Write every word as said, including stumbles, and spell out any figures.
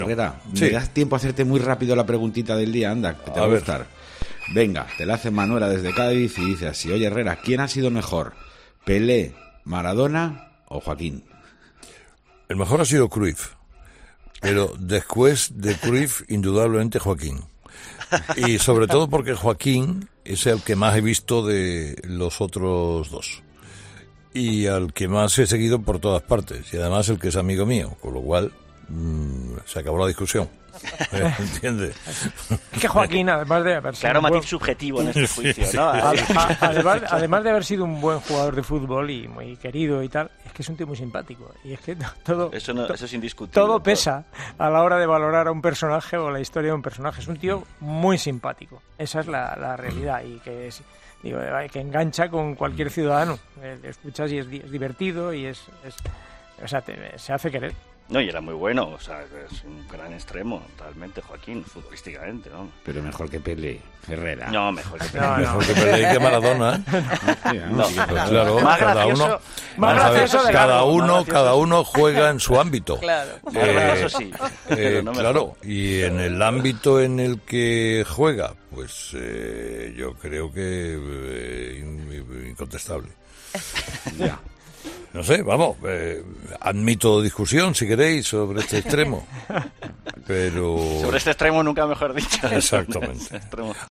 Herrera, Sí. ¿me das tiempo a hacerte muy rápido la preguntita del día? Anda, que te va A a ver. gustar. Venga, te la hace Manuela desde Cádiz y dice así: oye, Herrera, ¿quién ha sido mejor? ¿Pelé, Maradona o Joaquín? El mejor ha sido Cruyff, pero después de Cruyff, indudablemente Joaquín. Y sobre todo porque Joaquín es el que más he visto de los otros dos. Y al que más he seguido por todas partes. Y además el que es amigo mío, con lo cual mmm, se acabó la discusión. ¿Entiendes? Es que Joaquín, además de haber sido Claro, un matiz buen- subjetivo en este juicio, Sí, ¿no? sí. a- a- además, además de haber sido un buen jugador de fútbol y muy querido y tal, es que es un tío muy simpático. Y es que todo, Eso, no, to- eso es indiscutible. todo pesa a la hora de valorar a un personaje o la historia de un personaje. Es un tío muy simpático. Esa es la, la realidad. Y que es, digo, que engancha con cualquier ciudadano. Eh, Le escuchas y es, di- es divertido y es, es o sea, te- se hace querer. No, y era muy bueno, o sea, es un gran extremo, realmente, Joaquín, futbolísticamente, ¿no? Pero mejor que Pelé, Herrera. No, mejor que No, no. Mejor que Pelé y que Maradona. Sí, No. vamos, sí, Pues claro, Más cada gracioso- uno, más vamos a ver, gracioso de cada largo, uno, más gracioso. cada uno juega en su ámbito. Claro. Más Eh, gracioso sí, Eh, pero no mejor. claro, y en el ámbito en el que juega, pues eh, yo creo que eh, in- incontestable. Ya. No sé, vamos, eh, admito discusión si queréis sobre este extremo, pero Sobre este extremo nunca mejor dicho. Exactamente. Este extremo.